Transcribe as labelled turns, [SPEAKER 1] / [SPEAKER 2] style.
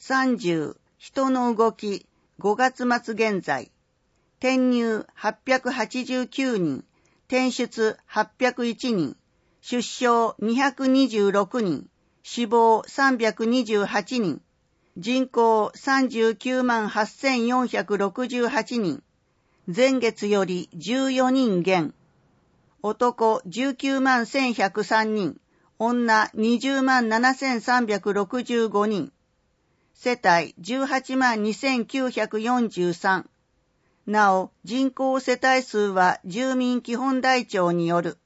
[SPEAKER 1] 30、人の動き、5月末現在。転入889人、転出801人、出生226人、死亡328人、人口39万8468人、前月より14人減。男19万1103人、女20万7365人。世帯18万2943。なお、人口世帯数は住民基本台帳による。